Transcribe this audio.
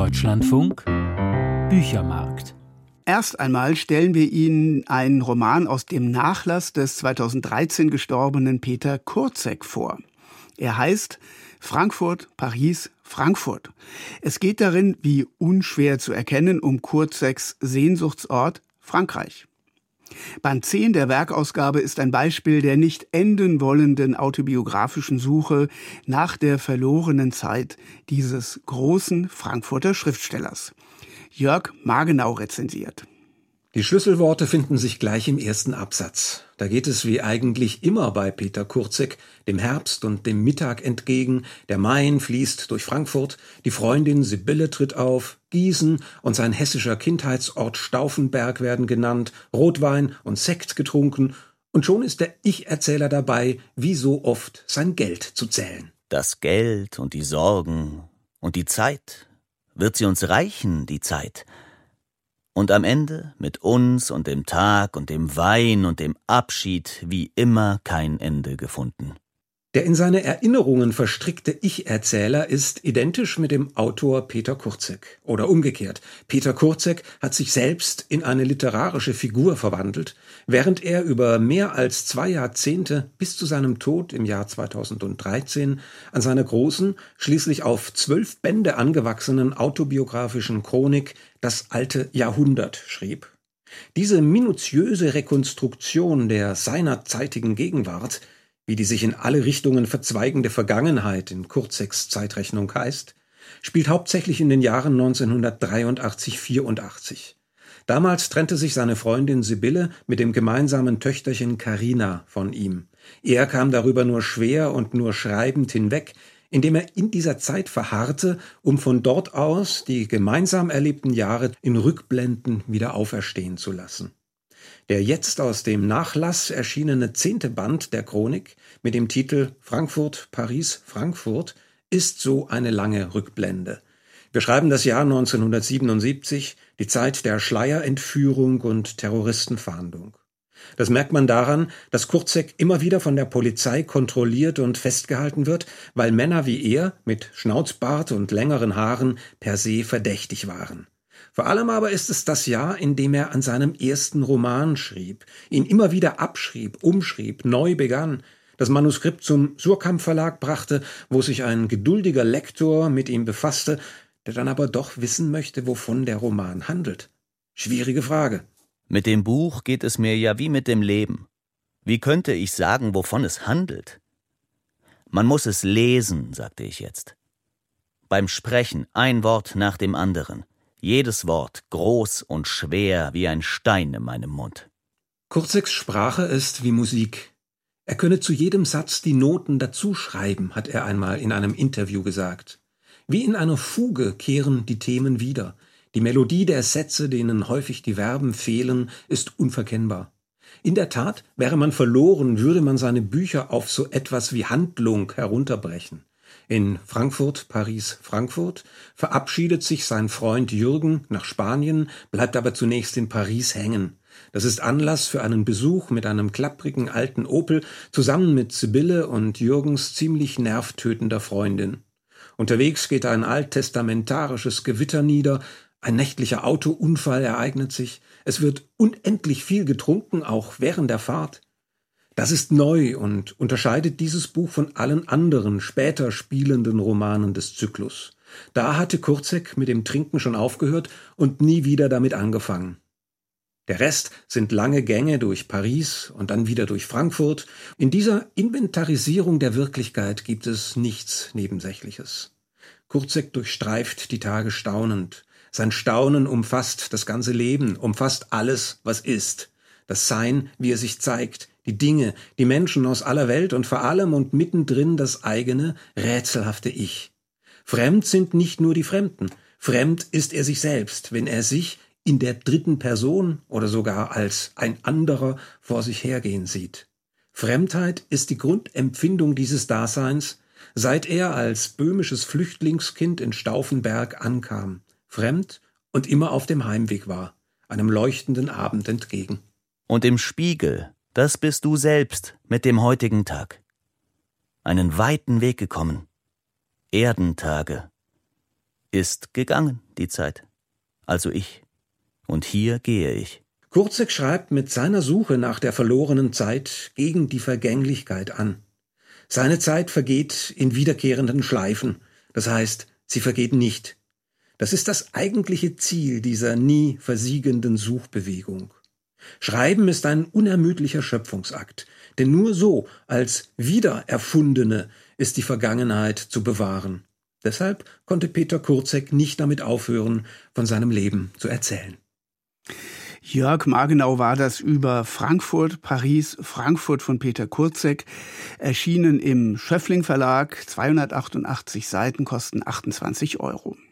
Deutschlandfunk Büchermarkt. Erst einmal stellen wir Ihnen einen Roman aus dem Nachlass des 2013 gestorbenen Peter Kurzek vor. Er heißt Frankfurt, Paris, Frankfurt. Es geht darin, wie unschwer zu erkennen, um Kurzeks Sehnsuchtsort Frankreich. Band 10 der Werkausgabe ist ein Beispiel der nicht enden wollenden autobiografischen Suche nach der verlorenen Zeit dieses großen Frankfurter Schriftstellers. Jörg Margenau rezensiert. Die Schlüsselworte finden sich gleich im ersten Absatz. Da geht es wie eigentlich immer bei Peter Kurzek dem Herbst und dem Mittag entgegen, der Main fließt durch Frankfurt, die Freundin Sibylle tritt auf, Gießen und sein hessischer Kindheitsort Stauffenberg werden genannt, Rotwein und Sekt getrunken, und schon ist der Ich-Erzähler dabei, wie so oft sein Geld zu zählen. Das Geld und die Sorgen und die Zeit, wird sie uns reichen, die Zeit? Und am Ende mit uns und dem Tag und dem Wein und dem Abschied wie immer kein Ende gefunden. Der in seine Erinnerungen verstrickte Ich-Erzähler ist identisch mit dem Autor Peter Kurzek. Oder umgekehrt, Peter Kurzek hat sich selbst in eine literarische Figur verwandelt, während er über mehr als 2 Jahrzehnte bis zu seinem Tod im Jahr 2013 an seiner großen, schließlich auf 12 Bände angewachsenen autobiografischen Chronik Das alte Jahrhundert schrieb. Diese minutiöse Rekonstruktion der seinerzeitigen Gegenwart, wie die sich in alle Richtungen verzweigende Vergangenheit in Kurzeks Zeitrechnung heißt, spielt hauptsächlich in den Jahren 1983-84. Damals trennte sich seine Freundin Sibylle mit dem gemeinsamen Töchterchen Carina von ihm. Er kam darüber nur schwer und nur schreibend hinweg, indem er in dieser Zeit verharrte, um von dort aus die gemeinsam erlebten Jahre in Rückblenden wieder auferstehen zu lassen. Der jetzt aus dem Nachlass erschienene 10. Band der Chronik mit dem Titel Frankfurt, Paris, Frankfurt ist so eine lange Rückblende. Wir schreiben das Jahr 1977, die Zeit der Schleierentführung und Terroristenfahndung. Das merkt man daran, dass Kurzek immer wieder von der Polizei kontrolliert und festgehalten wird, weil Männer wie er mit Schnauzbart und längeren Haaren per se verdächtig waren. Vor allem aber ist es das Jahr, in dem er an seinem ersten Roman schrieb, ihn immer wieder abschrieb, umschrieb, neu begann, das Manuskript zum Suhrkamp Verlag brachte, wo sich ein geduldiger Lektor mit ihm befasste, der dann aber doch wissen möchte, wovon der Roman handelt. Schwierige Frage. Mit dem Buch geht es mir ja wie mit dem Leben. Wie könnte ich sagen, wovon es handelt? Man muss es lesen, sagte ich jetzt. Beim Sprechen ein Wort nach dem anderen. Jedes Wort groß und schwer wie ein Stein in meinem Mund. Kurzeks Sprache ist wie Musik. Er könne zu jedem Satz die Noten dazuschreiben, hat er einmal in einem Interview gesagt. Wie in einer Fuge kehren die Themen wieder. Die Melodie der Sätze, denen häufig die Verben fehlen, ist unverkennbar. In der Tat wäre man verloren, würde man seine Bücher auf so etwas wie Handlung herunterbrechen. In Frankfurt, Paris, Frankfurt verabschiedet sich sein Freund Jürgen nach Spanien, bleibt aber zunächst in Paris hängen. Das ist Anlass für einen Besuch mit einem klapprigen alten Opel zusammen mit Sibylle und Jürgens ziemlich nervtötender Freundin. Unterwegs geht ein alttestamentarisches Gewitter nieder, ein nächtlicher Autounfall ereignet sich, es wird unendlich viel getrunken, auch während der Fahrt. Das ist neu und unterscheidet dieses Buch von allen anderen später spielenden Romanen des Zyklus. Da hatte Kurzek mit dem Trinken schon aufgehört und nie wieder damit angefangen. Der Rest sind lange Gänge durch Paris und dann wieder durch Frankfurt. In dieser Inventarisierung der Wirklichkeit gibt es nichts Nebensächliches. Kurzek durchstreift die Tage staunend. Sein Staunen umfasst das ganze Leben, umfasst alles, was ist. Das Sein, wie es sich zeigt, die Dinge, die Menschen aus aller Welt und vor allem und mittendrin das eigene, rätselhafte Ich. Fremd sind nicht nur die Fremden. Fremd ist er sich selbst, wenn er sich in der dritten Person oder sogar als ein anderer vor sich hergehen sieht. Fremdheit ist die Grundempfindung dieses Daseins, seit er als böhmisches Flüchtlingskind in Stauffenberg ankam, fremd und immer auf dem Heimweg war, einem leuchtenden Abend entgegen. Und im Spiegel, das bist du selbst mit dem heutigen Tag. Einen weiten Weg gekommen. Erdentage. Ist gegangen, die Zeit. Also ich. Und hier gehe ich. Kurzek schreibt mit seiner Suche nach der verlorenen Zeit gegen die Vergänglichkeit an. Seine Zeit vergeht in wiederkehrenden Schleifen, das heißt, sie vergeht nicht. Das ist das eigentliche Ziel dieser nie versiegenden Suchbewegung. Schreiben ist ein unermüdlicher Schöpfungsakt, denn nur so als Wiedererfundene ist die Vergangenheit zu bewahren. Deshalb konnte Peter Kurzek nicht damit aufhören, von seinem Leben zu erzählen. Jörg Margenau war das über Frankfurt, Paris, Frankfurt von Peter Kurzek, erschienen im Schöffling Verlag, 288 Seiten, kosten 28 €.